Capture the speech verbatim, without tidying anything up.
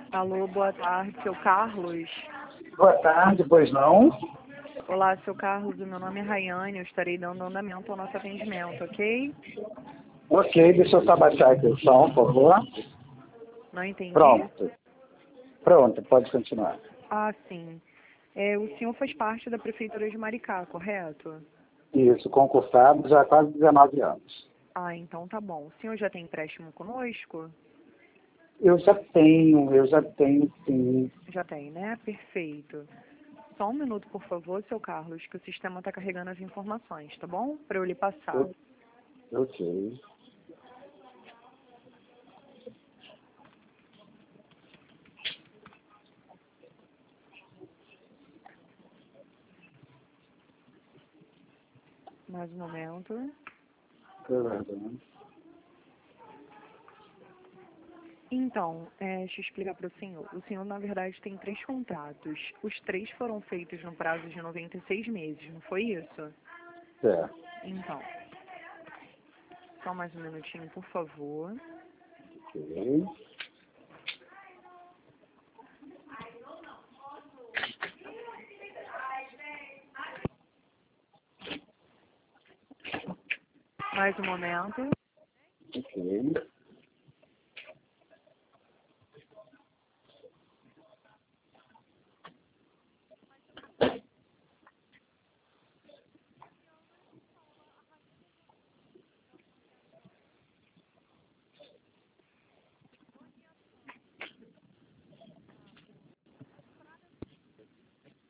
Alô, boa tarde, seu Carlos. Boa tarde, pois não? Olá, seu Carlos, o meu nome é Rayane, eu estarei dando andamento ao nosso atendimento, ok? Ok, deixa eu só baixar aqui o som, por favor. Não entendi? Pronto. Pronto, pode continuar. Ah, sim. É, o senhor faz parte da Prefeitura de Maricá, correto? Isso, concursado já há quase dezenove anos. Ah, então tá bom. O senhor já tem empréstimo conosco? Eu já tenho, eu já tenho sim. Já tem, né? Perfeito. Só um minuto, por favor, seu Carlos, que o sistema está carregando as informações, tá bom? Para eu lhe passar. Eu, ok. Mais um momento. Perdão. Então, é, deixa eu explicar para o senhor. O senhor, na verdade, tem três contratos. Os três foram feitos no prazo de noventa e seis meses, não foi isso? Certo. Então, só mais um minutinho, por favor. Ok. Mais um momento. Ok.